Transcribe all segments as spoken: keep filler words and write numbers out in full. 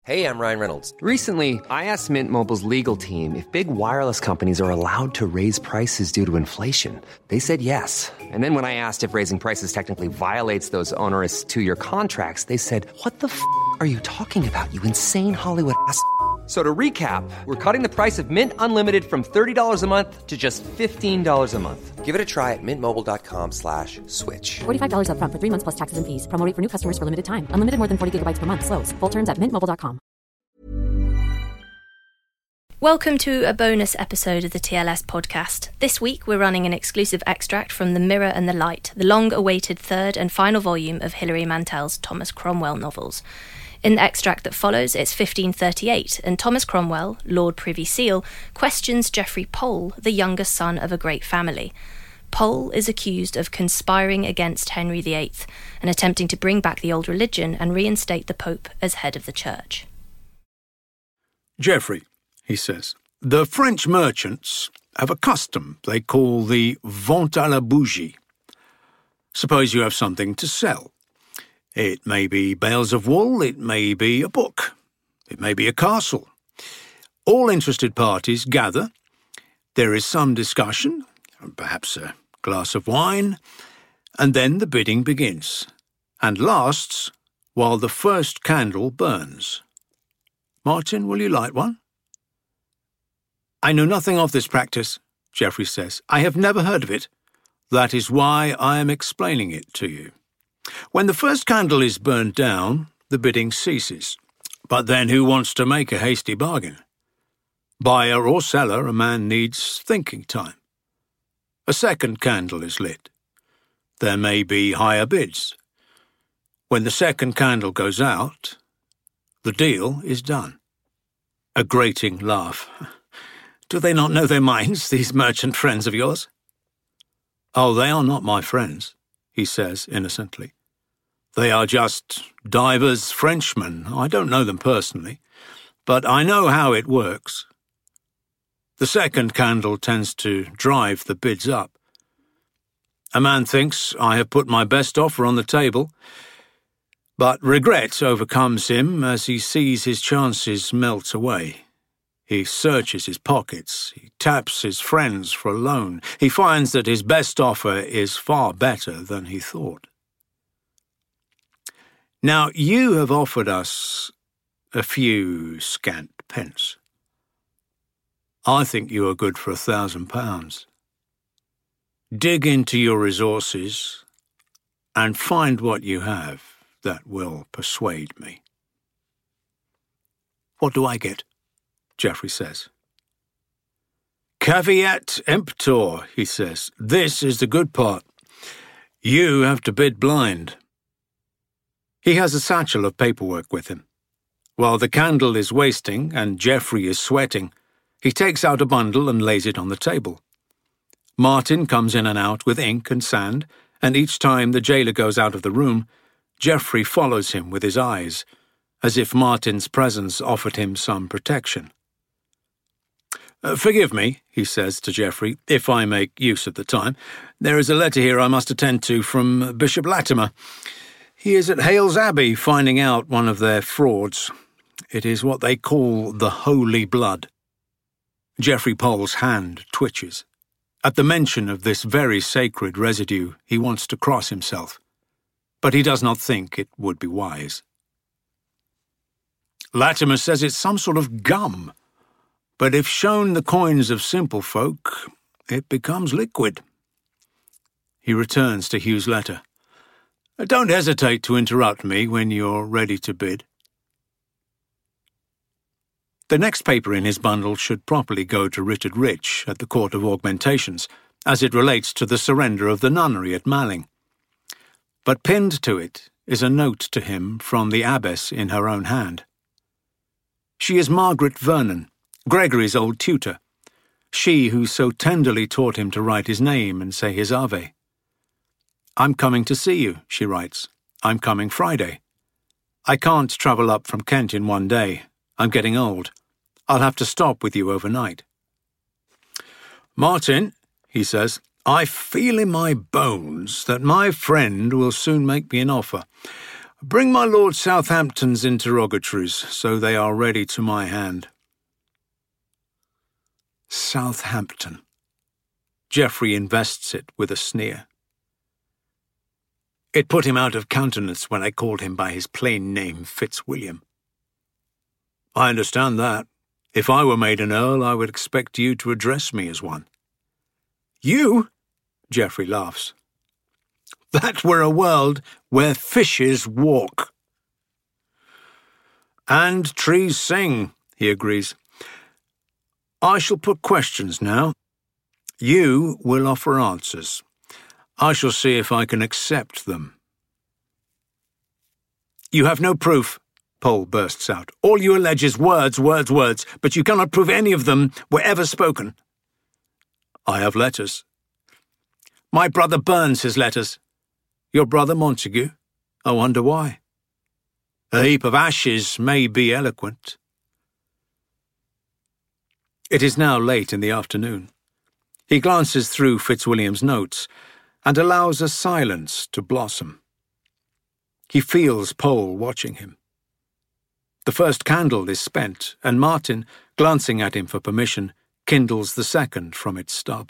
Hey, I'm Ryan Reynolds. Recently, I asked Mint Mobile's legal team if big wireless companies are allowed to raise prices due to inflation. They said yes. And then when I asked if raising prices technically violates those onerous two-year contracts, they said, what the f*** are you talking about, you insane Hollywood ass f- So to recap, we're cutting the price of Mint Unlimited from thirty dollars a month to just fifteen dollars a month. Give it a try at mintmobile.com slash switch. forty-five dollars up front for three months plus taxes and fees. Promo rate for new customers for limited time. Unlimited more than forty gigabytes per month. Slows full terms at mint mobile dot com. Welcome to a bonus episode of the T L S podcast. This week we're running an exclusive extract from The Mirror and the Light, the long-awaited third and final volume of Hilary Mantel's Thomas Cromwell novels. In the extract that follows, it's fifteen thirty-eight, and Thomas Cromwell, Lord Privy Seal, questions Geoffrey Pole, the younger son of a great family. Pole is accused of conspiring against Henry the Eighth and attempting to bring back the old religion and reinstate the Pope as head of the church. Geoffrey, he says, the French merchants have a custom they call the vente à la bougie. Suppose you have something to sell. It may be bales of wool, it may be a book, it may be a castle. All interested parties gather, there is some discussion, perhaps a glass of wine, and then the bidding begins, and lasts while the first candle burns. Martin, will you light one? I know nothing of this practice, Geoffrey says. I have never heard of it. That is why I am explaining it to you. When the first candle is burned down, the bidding ceases. But then who wants to make a hasty bargain? Buyer or seller, a man needs thinking time. A second candle is lit. There may be higher bids. When the second candle goes out, the deal is done. A grating laugh. Do they not know their minds, these merchant friends of yours? Oh, they are not my friends, he says innocently. They are just divers Frenchmen. I don't know them personally, but I know how it works. The second candle tends to drive the bids up. A man thinks I have put my best offer on the table, but regret overcomes him as he sees his chances melt away. He searches his pockets, he taps his friends for a loan. He finds that his best offer is far better than he thought. Now, you have offered us a few scant pence. I think you are good for a thousand pounds. Dig into your resources and find what you have that will persuade me. What do I get? Geoffrey says. Caveat emptor, he says. This is the good part. You have to bid blind. He has a satchel of paperwork with him. While the candle is wasting and Geoffrey is sweating, he takes out a bundle and lays it on the table. Martin comes in and out with ink and sand, and each time the jailer goes out of the room, Geoffrey follows him with his eyes, as if Martin's presence offered him some protection. Uh, forgive me, he says to Geoffrey, if I make use of the time. There is a letter here I must attend to from Bishop Latimer. He is at Hales Abbey finding out one of their frauds. It is what they call the Holy Blood. Geoffrey Pole's hand twitches. At the mention of this very sacred residue, he wants to cross himself, but he does not think it would be wise. Latimer says it's some sort of gum, but if shown the coins of simple folk, it becomes liquid. He returns to Hugh's letter. Don't hesitate to interrupt me when you're ready to bid. The next paper in his bundle should properly go to Richard Rich at the Court of Augmentations, as it relates to the surrender of the nunnery at Malling. But pinned to it is a note to him from the abbess in her own hand. She is Margaret Vernon, Gregory's old tutor, she who so tenderly taught him to write his name and say his Ave. I'm coming to see you, she writes. I'm coming Friday. I can't travel up from Kent in one day. I'm getting old. I'll have to stop with you overnight. Martin, he says, I feel in my bones that my friend will soon make me an offer. Bring my Lord Southampton's interrogatories, so they are ready to my hand. Southampton. Geoffrey invests it with a sneer. It put him out of countenance when I called him by his plain name, Fitzwilliam. I understand that. If I were made an earl, I would expect you to address me as one. You? Geoffrey laughs. That were a world where fishes walk. And trees sing, he agrees. I shall put questions now. You will offer answers. I shall see if I can accept them. You have no proof, Pole bursts out. All you allege is words, words, words, but you cannot prove any of them were ever spoken. I have letters. My brother burns his letters. Your brother Montague? I wonder why. A heap of ashes may be eloquent. It is now late in the afternoon. He glances through Fitzwilliam's notes and allows a silence to blossom. He feels Pole watching him. The first candle is spent, and Martin, glancing at him for permission, kindles the second from its stub.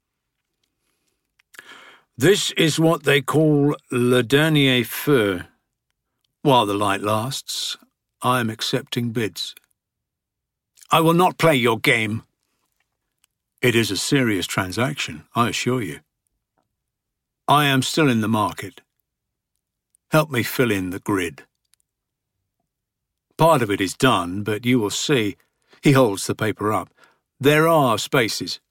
This is what they call le dernier feu. While the light lasts, I am accepting bids. I will not play your game. It is a serious transaction, I assure you. I am still in the market. Help me fill in the grid. Part of it is done, but you will see. He holds the paper up. There are spaces.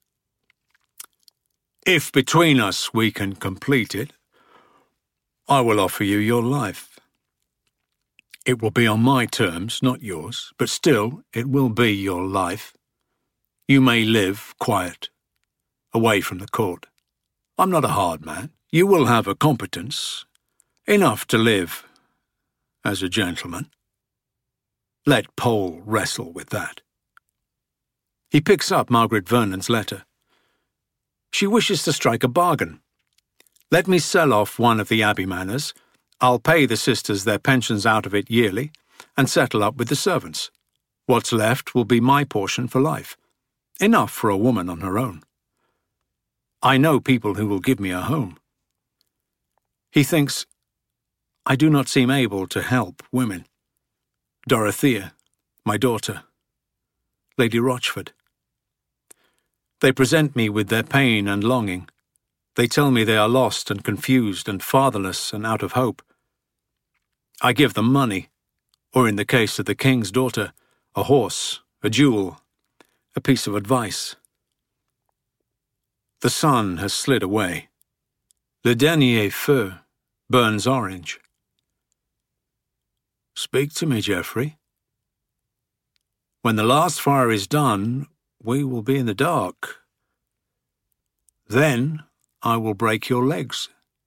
If between us we can complete it, I will offer you your life. It will be on my terms, not yours, but still it will be your life. You may live quiet, away from the court. I'm not a hard man. You will have a competence, enough to live as a gentleman. Let Pole wrestle with that. He picks up Margaret Vernon's letter. She wishes to strike a bargain. Let me sell off one of the Abbey manors. I'll pay the sisters their pensions out of it yearly and settle up with the servants. What's left will be my portion for life. Enough for a woman on her own. I know people who will give me a home. He thinks, I do not seem able to help women. Dorothea, my daughter, Lady Rochford. They present me with their pain and longing. They tell me they are lost and confused and fatherless and out of hope. I give them money, or in the case of the king's daughter, a horse, a jewel, a piece of advice. The sun has slid away. Le dernier feu burns orange. Speak to me, Geoffrey. When the last fire is done, we will be in the dark. Then I will break your legs.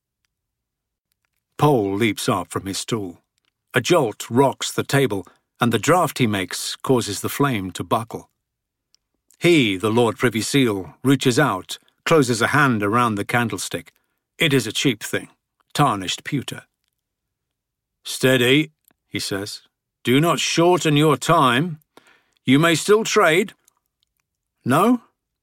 Pole leaps up from his stool. A jolt rocks the table, and the draught he makes causes the flame to buckle. He, the Lord Privy Seal, reaches out, closes a hand around the candlestick. It is a cheap thing, tarnished pewter. Steady, he says. Do not shorten your time. You may still trade. No?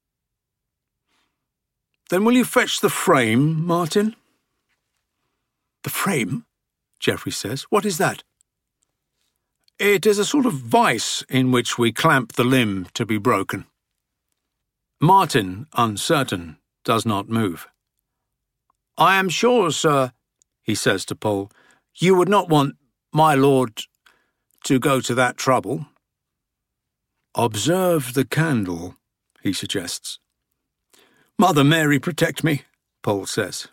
Then will you fetch the frame, Martin? The frame? Geoffrey says. What is that? It is a sort of vice in which we clamp the limb to be broken. Martin, uncertain, does not move. I am sure, sir, he says to Pole, you would not want my lord to go to that trouble. Observe the candle, he suggests. Mother Mary protect me, Pole says.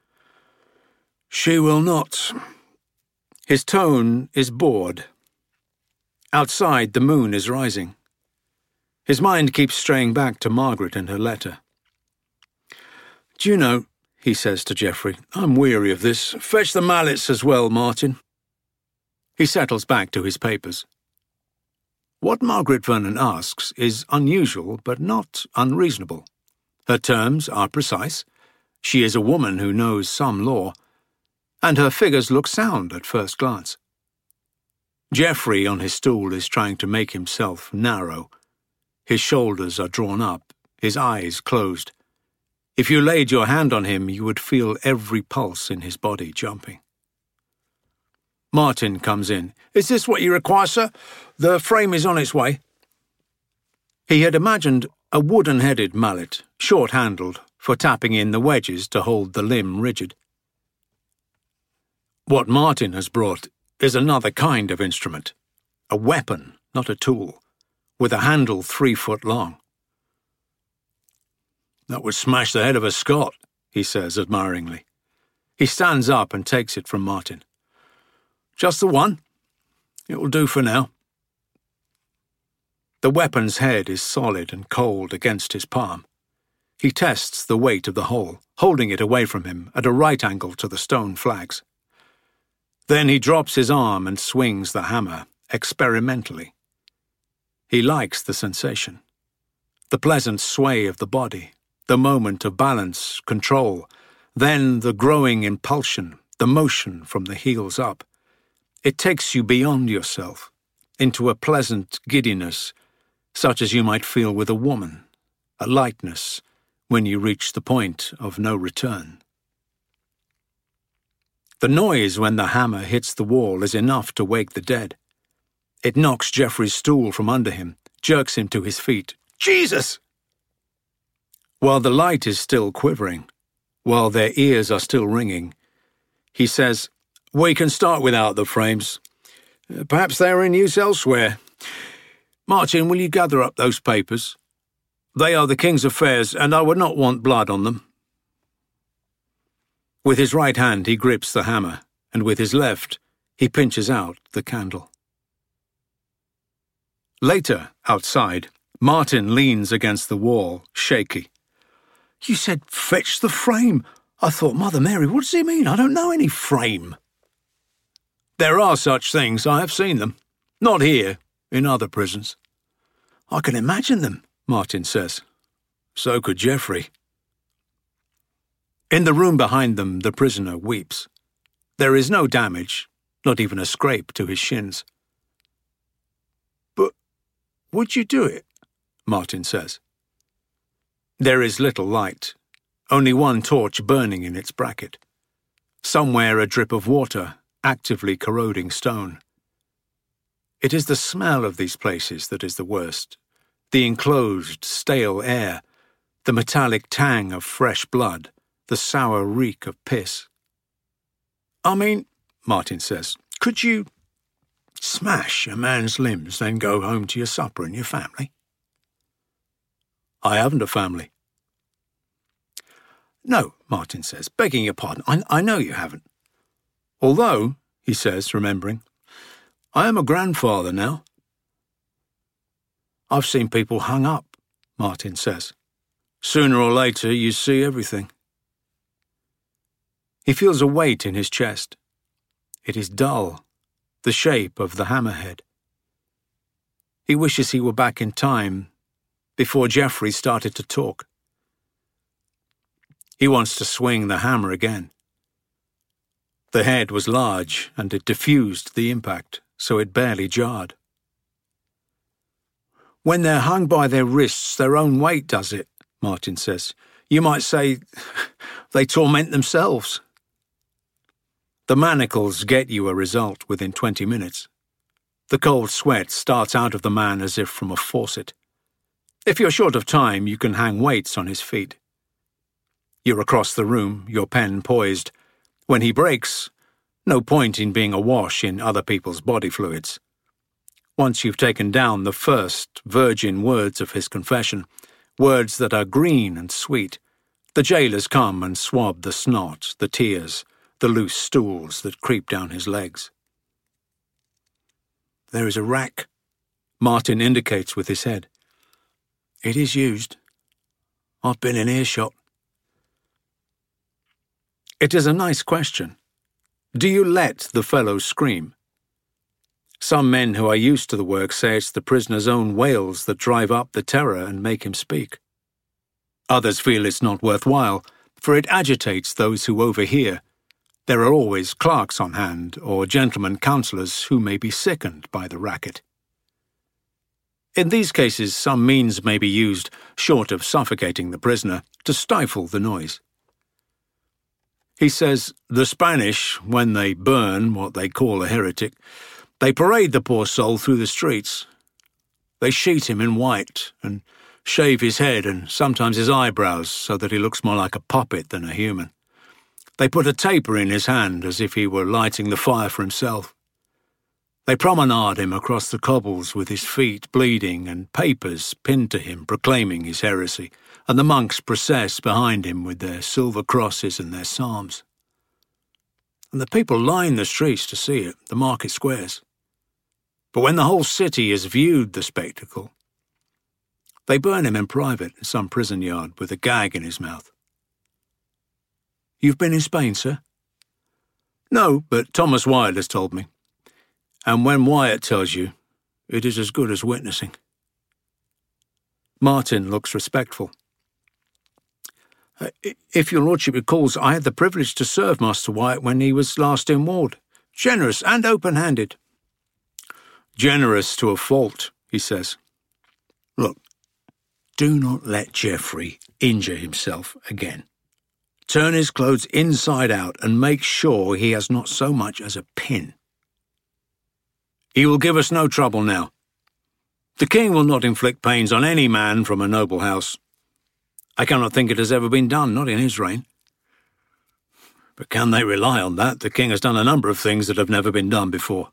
She will not. His tone is bored. Outside, the moon is rising. His mind keeps straying back to Margaret and her letter. Do you know, he says to Geoffrey, I'm weary of this. Fetch the mallets as well, Martin. He settles back to his papers. What Margaret Vernon asks is unusual but not unreasonable. Her terms are precise. She is a woman who knows some law. and her figures look sound at first glance. Geoffrey on his stool is trying to make himself narrow. His shoulders are drawn up, his eyes closed. If you laid your hand on him, you would feel every pulse in his body jumping. Martin comes in. "Is this what you require, sir? The frame is on its way." He had imagined a wooden-headed mallet, short-handled, for tapping in the wedges to hold the limb rigid. What Martin has brought is another kind of instrument, a weapon, not a tool, with a handle three foot long. "That would smash the head of a Scot," he says admiringly. He stands up and takes it from Martin. "Just the one? It will do for now." The weapon's head is solid and cold against his palm. He tests the weight of the hole, holding it away from him at a right angle to the stone flags. Then he drops his arm and swings the hammer, experimentally. He likes the sensation. The pleasant sway of the body, the moment of balance, control, then the growing impulsion, the motion from the heels up. It takes you beyond yourself, into a pleasant giddiness, such as you might feel with a woman, a lightness, when you reach the point of no return. The noise when the hammer hits the wall is enough to wake the dead. It knocks Geoffrey's stool from under him, jerks him to his feet. "Jesus!" While the light is still quivering, while their ears are still ringing, he says, "We can start without the frames. Perhaps they are in use elsewhere. Martin, will you gather up those papers? They are the King's affairs, and I would not want blood on them." With his right hand he grips the hammer, and with his left he pinches out the candle. Later, outside, Martin leans against the wall, shaky. "You said, 'Fetch the frame.' I thought, Mother Mary, what does he mean? I don't know any frame." "There are such things, I have seen them. Not here, in other prisons." "I can imagine them," Martin says. So could Geoffrey. In the room behind them, the prisoner weeps. There is no damage, not even a scrape to his shins. "But would you do it?" Martin says. There is little light, only one torch burning in its bracket. Somewhere a drip of water, actively corroding stone. It is the smell of these places that is the worst. The enclosed, stale air, the metallic tang of fresh blood, the sour reek of piss. "I mean," Martin says, "could you smash a man's limbs, then go home to your supper and your family?" "I haven't a family." "No," Martin says, "begging your pardon, I, I know you haven't. Although," he says, remembering, "I am a grandfather now." "I've seen people hung up," Martin says. "Sooner or later you see everything." He feels a weight in his chest. It is dull, the shape of the hammerhead. He wishes he were back in time, before Geoffrey started to talk. He wants to swing the hammer again. The head was large, and it diffused the impact, so it barely jarred. "When they're hung by their wrists, their own weight does it," Martin says. "You might say they torment themselves." The manacles get you a result within twenty minutes. The cold sweat starts out of the man as if from a faucet. If you're short of time, you can hang weights on his feet. You're across the room, your pen poised. When he breaks, no point in being awash in other people's body fluids. Once you've taken down the first virgin words of his confession, words that are green and sweet, the jailers come and swab the snot, the tears, the loose stools that creep down his legs. "There is a rack," Martin indicates with his head. "It is used. I've been in earshot." It is a nice question. Do you let the fellow scream? Some men who are used to the work say it's the prisoner's own wails that drive up the terror and make him speak. Others feel it's not worthwhile, for it agitates those who overhear. There are always clerks on hand or gentlemen counsellors who may be sickened by the racket. In these cases, some means may be used, short of suffocating the prisoner, to stifle the noise. He says the Spanish, when they burn what they call a heretic, they parade the poor soul through the streets. They sheet him in white and shave his head and sometimes his eyebrows so that he looks more like a puppet than a human. They put a taper in his hand as if he were lighting the fire for himself. They promenade him across the cobbles with his feet bleeding and papers pinned to him proclaiming his heresy, and the monks process behind him with their silver crosses and their psalms. And the people line the streets to see it, the market squares. But when the whole city has viewed the spectacle, they burn him in private in some prison yard with a gag in his mouth. You've been in Spain, sir? No, but Thomas Wyatt has told me. And when Wyatt tells you, it is as good as witnessing. Martin looks respectful. Uh, if your lordship recalls, I had the privilege to serve Master Wyatt when he was last in ward. Generous and open-handed. Generous to a fault, he says. Look, do not let Geoffrey injure himself again. Turn his clothes inside out and make sure he has not so much as a pin. He will give us no trouble now. The king will not inflict pains on any man from a noble house. I cannot think it has ever been done, not in his reign. But can they rely on that? The king has done a number of things that have never been done before.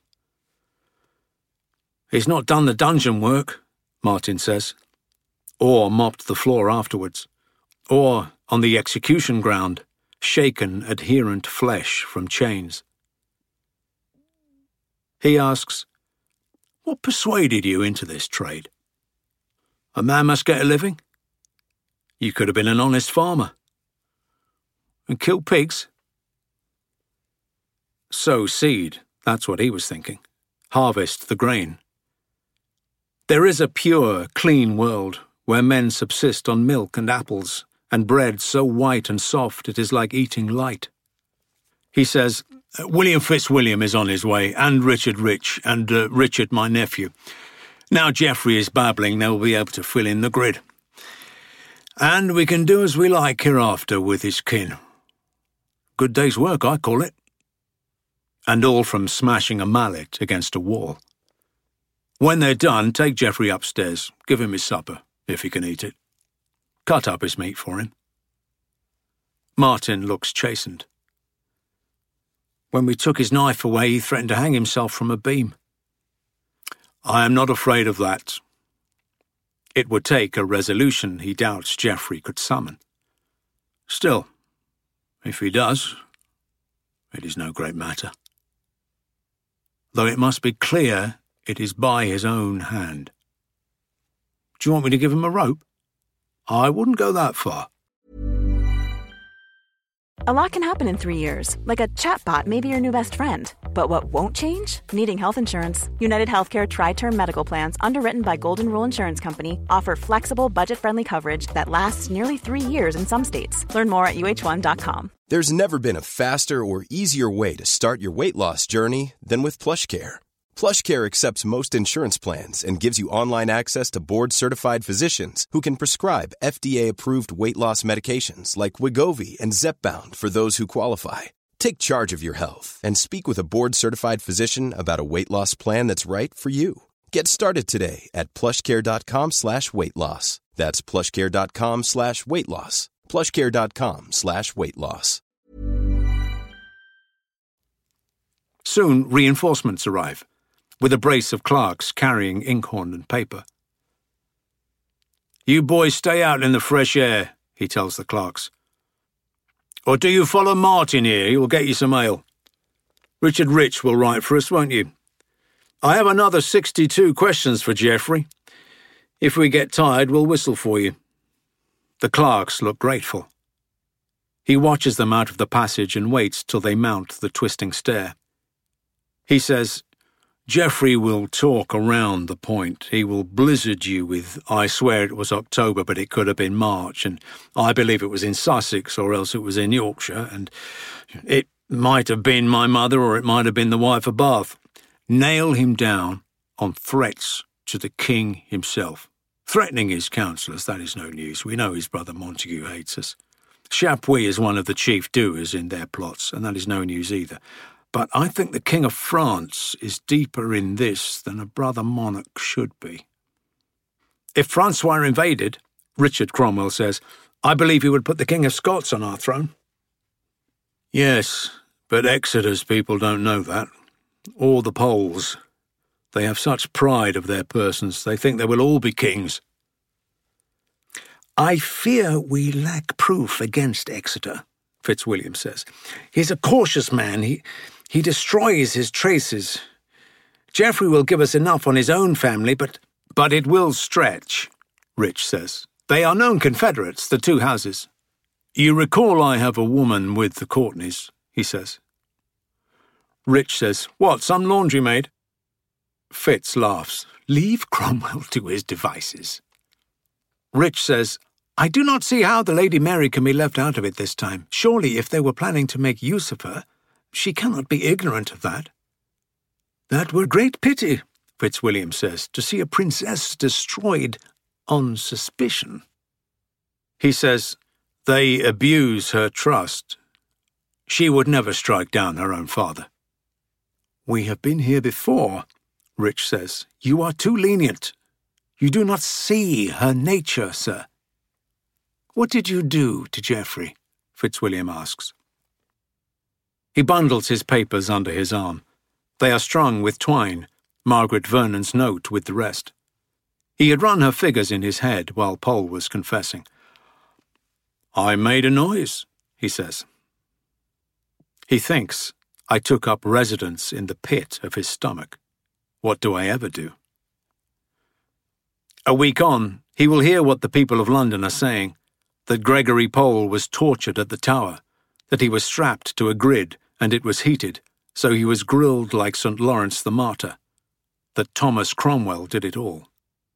He's not done the dungeon work, Martin says, or mopped the floor afterwards, or, on the execution ground, shaken adherent flesh from chains. He asks, what persuaded you into this trade? A man must get a living. You could have been an honest farmer. And kill pigs. Sow seed, that's what he was thinking. Harvest the grain. There is a pure, clean world where men subsist on milk and apples, and bread so white and soft it is like eating light. He says, William Fitzwilliam is on his way, and Richard Rich, and uh, Richard, my nephew. Now Geoffrey is babbling, they'll be able to fill in the grid. And we can do as we like hereafter with his kin. Good day's work, I call it. And all from smashing a mallet against a wall. When they're done, take Geoffrey upstairs, give him his supper, if he can eat it. Cut up his meat for him. Martin looks chastened. When we took his knife away, he threatened to hang himself from a beam. I am not afraid of that. It would take a resolution he doubts Geoffrey could summon. Still, if he does, it is no great matter. Though it must be clear it is by his own hand. Do you want me to give him a rope? I wouldn't go that far. A lot can happen in three years, like a chatbot may be your new best friend. But what won't change? Needing health insurance. United Healthcare Tri-Term Medical Plans, underwritten by Golden Rule Insurance Company, offer flexible, budget-friendly coverage that lasts nearly three years in some states. Learn more at U H one dot com. There's never been a faster or easier way to start your weight loss journey than with PlushCare. PlushCare accepts most insurance plans and gives you online access to board-certified physicians who can prescribe F D A-approved weight loss medications like Wegovy and Zepbound for those who qualify. Take charge of your health and speak with a board-certified physician about a weight loss plan that's right for you. Get started today at plushcare.com slash weight loss. That's plushcare.com slash weight loss. plushcare.com slash weight loss. Soon reinforcements arrive, with a brace of clerks carrying inkhorn and paper. You boys stay out in the fresh air, he tells the clerks. Or do you follow Martin here? He will get you some ale. Richard Rich will write for us, won't you? I have another sixty-two questions for Geoffrey. If we get tired, we'll whistle for you. The clerks look grateful. He watches them out of the passage and waits till they mount the twisting stair. He says, Geoffrey will talk around the point. He will blizzard you with, I swear it was October, but it could have been March, and I believe it was in Sussex, or else it was in Yorkshire, and it Might have been my mother, or it might have been the wife of Bath. Nail him down on threats to the king himself. Threatening his councillors, that is no news. We know his brother Montague hates us. Chapuis is one of the chief doers in their plots, and that is no news either. But I think the King of France is deeper in this than a brother monarch should be. If Francois invaded, Richard Cromwell says, I believe he would put the King of Scots on our throne. Yes, but Exeter's people don't know that. Or the Poles. They have such pride of their persons, they think they will all be kings. I fear we lack proof against Exeter, Fitzwilliam says. He's a cautious man. He, he destroys his traces. Geoffrey will give us enough on his own family, but... But it will stretch, Rich says. They are known confederates, the two houses. You recall I have a woman with the Courtenays, he says. Rich says, what, some laundry maid? Fitz laughs. Leave Cromwell to his devices. Rich says, I do not see how the Lady Mary can be left out of it this time. Surely, if they were planning to make use of her, she cannot be ignorant of that. That were great pity, Fitzwilliam says, to see a princess destroyed on suspicion. He says, they abuse her trust. She would never strike down her own father. We have been here before, Rich says. You are too lenient. You do not see her nature, sir. What did you do to Geoffrey? Fitzwilliam asks. He bundles his papers under his arm. They are strung with twine, Margaret Vernon's note with the rest. He had run her figures in his head while Pole was confessing. I made a noise, he says. He thinks I took up residence in the pit of his stomach. What do I ever do? A week on, he will hear what the people of London are saying, that Gregory Pole was tortured at the Tower, that he was strapped to a grid and it was heated, so he was grilled like Saint Lawrence the Martyr, that Thomas Cromwell did it all.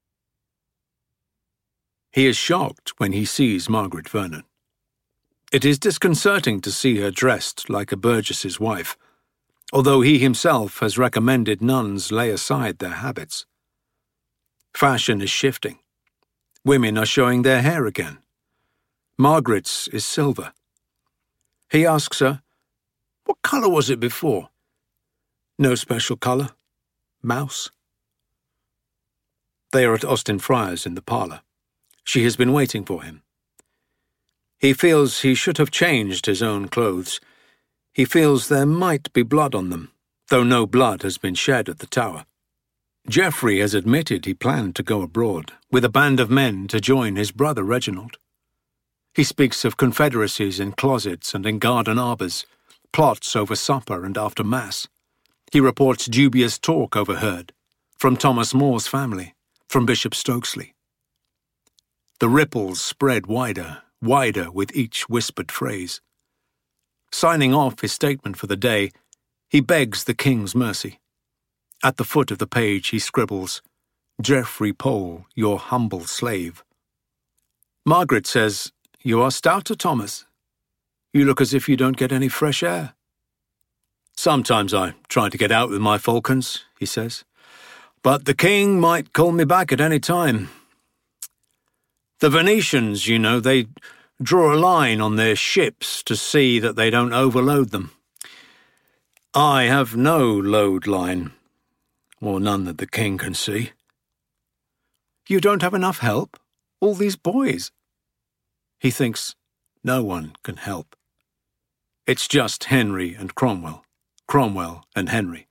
He is shocked when he sees Margaret Vernon. It is disconcerting to see her dressed like a burgess's wife, although he himself has recommended nuns lay aside their habits. Fashion is shifting. Women are showing their hair again. Margaret's is silver. He asks her, what colour was it before? No special colour. Mouse. They are at Austin Friars in the parlour. She has been waiting for him. He feels he should have changed his own clothes. He feels there might be blood on them, though no blood has been shed at the Tower. Geoffrey has admitted he planned to go abroad, with a band of men to join his brother Reginald. He speaks of confederacies in closets and in garden arbours, plots over supper and after Mass. He reports dubious talk overheard, from Thomas More's family, from Bishop Stokesley. The ripples spread wider, wider with each whispered phrase. Signing off his statement for the day, he begs the king's mercy. At the foot of the page he scribbles, Geoffrey Pole, your humble slave. Margaret says, you are stouter, Thomas. You look as if you don't get any fresh air. Sometimes I try to get out with my falcons, he says, but the king might call me back at any time. The Venetians, you know, they draw a line on their ships to see that they don't overload them. I have no load line, or none that the king can see. You don't have enough help? All these boys? He thinks no one can help. It's just Henry and Cromwell, Cromwell and Henry.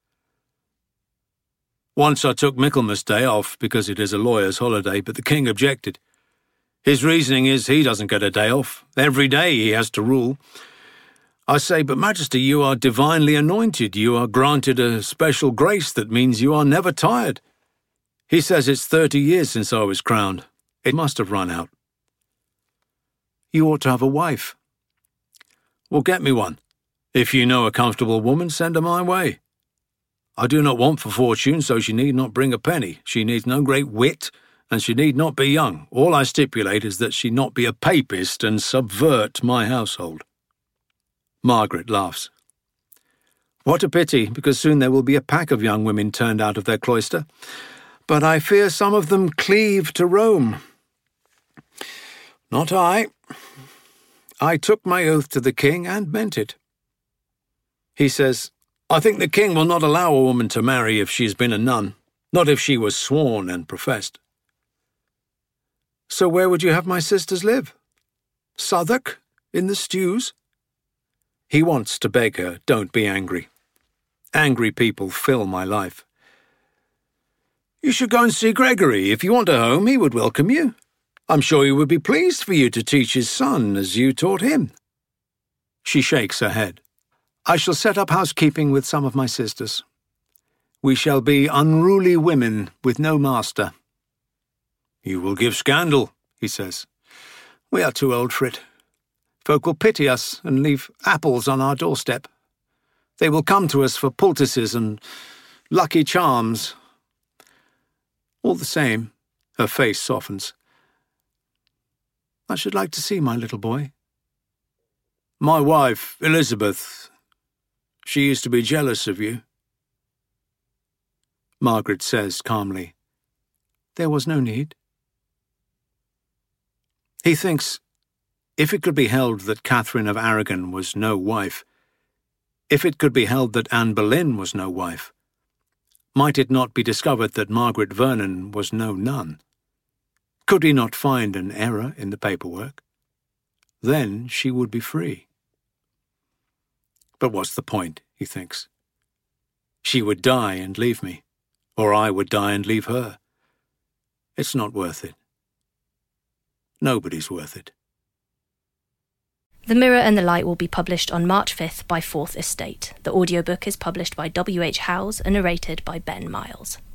Once I took Michaelmas Day off because it is a lawyer's holiday, but the king objected. His reasoning is he doesn't get a day off. Every day he has to rule. I say, but Majesty, you are divinely anointed. You are granted a special grace that means you are never tired. He says it's thirty years since I was crowned. It must have run out. You ought to have a wife. Well, get me one. If you know a comfortable woman, send her my way. I do not want for fortune, so she need not bring a penny. She needs no great wit, and she need not be young. All I stipulate is that she not be a papist and subvert my household. Margaret laughs. What a pity, because soon there will be a pack of young women turned out of their cloister. But I fear some of them cleave to Rome. Not I. I took my oath to the king and meant it. He says, I think the king will not allow a woman to marry if she's been a nun, not if she was sworn and professed. So where would you have my sisters live? Southwark? In the stews? He wants to beg her, don't be angry. Angry people fill my life. You should go and see Gregory. If you want a home, he would welcome you. I'm sure he would be pleased for you to teach his son as you taught him. She shakes her head. I shall set up housekeeping with some of my sisters. We shall be unruly women with no master. You will give scandal, he says. We are too old for it. Folk will pity us and leave apples on our doorstep. They will come to us for poultices and lucky charms. All the same, her face softens. I should like to see my little boy. My wife, Elizabeth, she used to be jealous of you. Margaret says calmly, there was no need. He thinks, if it could be held that Catherine of Aragon was no wife, if it could be held that Anne Boleyn was no wife, might it not be discovered that Margaret Vernon was no nun? Could he not find an error in the paperwork? Then she would be free. But what's the point, he thinks. She would die and leave me, or I would die and leave her. It's not worth it. Nobody's worth it. The Mirror and the Light will be published on March fifth by Fourth Estate. The audiobook is published by W H Howes and narrated by Ben Miles.